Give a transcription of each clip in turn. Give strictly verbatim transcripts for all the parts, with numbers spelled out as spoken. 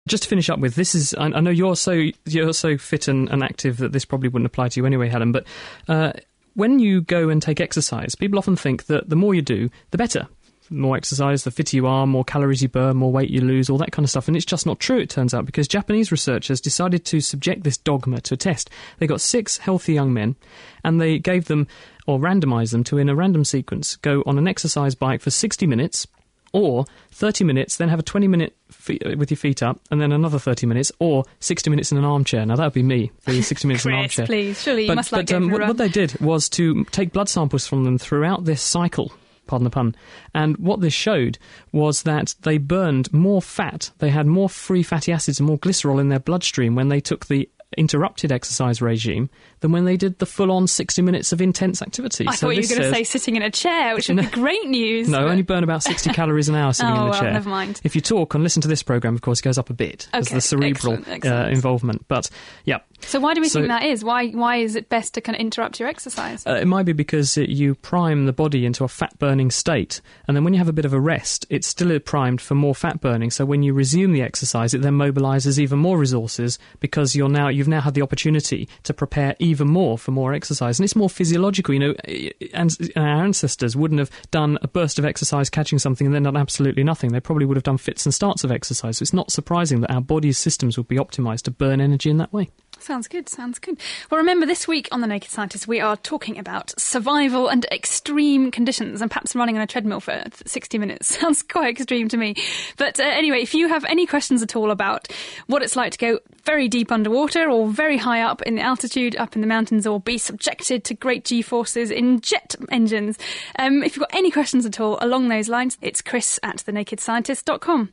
just to finish up with, this is, I, I know you're so you're so fit and, and active that this probably wouldn't apply to you anyway, Helen, but uh, when you go and take exercise, people often think that the more you do, the better. The more exercise, the fitter you are, more calories you burn, more weight you lose, all that kind of stuff. And it's just not true, it turns out, because Japanese researchers decided to subject this dogma to a test. They got six healthy young men, and they gave them, or randomised them to, in a random sequence, go on an exercise bike for sixty minutes, or thirty minutes, then have a twenty minute fe- with your feet up, and then another thirty minutes, or sixty minutes in an armchair. Now, that would be me, the sixty minutes in an armchair. Please, surely you but, must like but, going um, for a what, run. what they did was to take blood samples from them throughout this cycle, pardon the pun, and what this showed was that they burned more fat, they had more free fatty acids and more glycerol in their bloodstream when they took the interrupted exercise regime than when they did the full-on sixty minutes of intense activity. I so thought you were going to say sitting in a chair, which would be great news. No, but... only burn about sixty calories an hour sitting oh, in the well, chair. never mind. If you talk and listen to this programme, of course, it goes up a bit. There's okay, the cerebral excellent, excellent. Uh, involvement. But, yeah. So why do we so, think that is? Why why is it best to kind of interrupt your exercise? Uh, it might be because it, you prime the body into a fat-burning state, and then when you have a bit of a rest, it's still primed for more fat burning. So when you resume the exercise, it then mobilises even more resources because you're now you've now had the opportunity to prepare even more for more exercise, and it's more physiological. You know, and our ancestors wouldn't have done a burst of exercise, catching something, and then done absolutely nothing. They probably would have done fits and starts of exercise. So it's not surprising that our body's systems would be optimised to burn energy in that way. Sounds good, sounds good. Well, remember, this week on The Naked Scientist, we are talking about survival and extreme conditions, and perhaps running on a treadmill for sixty minutes sounds quite extreme to me. But uh, anyway, if you have any questions at all about what it's like to go very deep underwater or very high up in the altitude, up in the mountains, or be subjected to great G-forces in jet engines, um, if you've got any questions at all along those lines, it's Chris at the naked scientist dot com.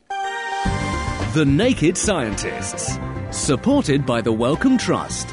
The Naked Scientists, supported by the Wellcome Trust.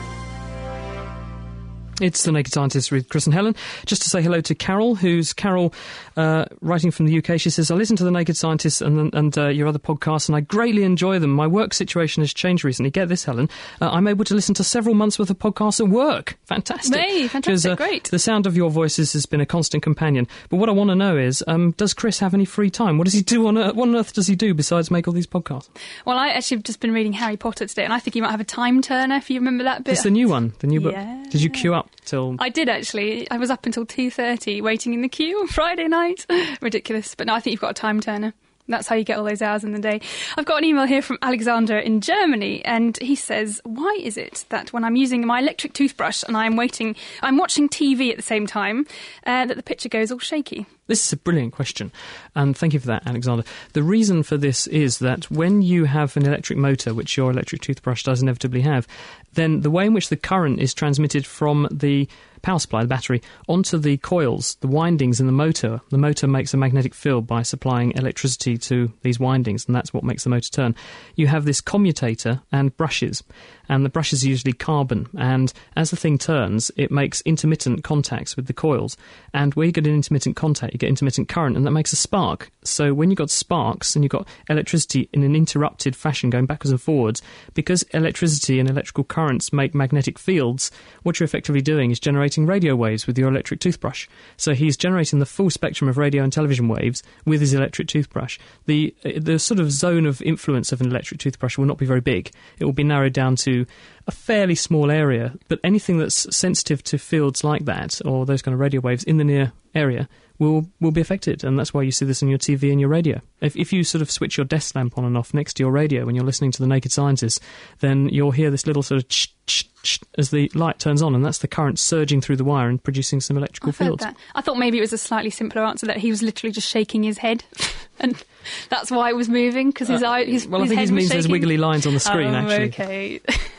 It's The Naked Scientist with Chris and Helen. Just to say hello to Carol, who's Carol uh, writing from the U K. She says, I listen to The Naked Scientist and, and uh, your other podcasts, and I greatly enjoy them. My work situation has changed recently. Get this, Helen. Uh, I'm able to listen to several months' worth of podcasts at work. Fantastic. Hey, fantastic, uh, great. The sound of your voices has been a constant companion. But what I want to know is, um, does Chris have any free time? What does he do on earth? What on earth does he do besides make all these podcasts? Well, I actually have just been reading Harry Potter today, and I think you might have a time turner, if you remember that bit. It's the new one, the new book. Yeah. Did you queue up till... I did, actually. I was up until two thirty waiting in the queue on Friday night. Ridiculous. But no, I think you've got a time turner. That's how you get all those hours in the day. I've got an email here from Alexander in Germany, and he says, why is it that when I'm using my electric toothbrush and I'm waiting, I'm watching T V at the same time, uh, that the picture goes all shaky? This is a brilliant question, and thank you for that, Alexander. The reason for this is that when you have an electric motor, which your electric toothbrush does inevitably have, then the way in which the current is transmitted from the power supply, the battery, onto the coils, the windings in the motor, the motor makes a magnetic field by supplying electricity to these windings, and that's what makes the motor turn. You have this commutator and brushes, and the brushes are usually carbon, and as the thing turns, it makes intermittent contacts with the coils, and where you get an intermittent contact, you get intermittent current, and that makes a spark. So when you've got sparks and you've got electricity in an interrupted fashion going backwards and forwards, because electricity and electrical currents make magnetic fields, what you're effectively doing is generating radio waves with your electric toothbrush. So he's generating the full spectrum of radio and television waves with his electric toothbrush. The the sort of zone of influence of an electric toothbrush will not be very big. It will be narrowed down to a fairly small area, but anything that's sensitive to fields like that, or those kind of radio waves in the near area, will will be affected, and that's why you see this on your T V and your radio. If, if you sort of switch your desk lamp on and off next to your radio when you're listening to The Naked Scientist, then you'll hear this little sort of ch ch ch as the light turns on, and that's the current surging through the wire and producing some electrical I've fields. Heard that. I thought maybe it was a slightly simpler answer, that he was literally just shaking his head, and that's why it was moving, because his uh, eye, his, well, his I think head it was means shaking. there's wiggly lines on the screen, oh, actually. Okay.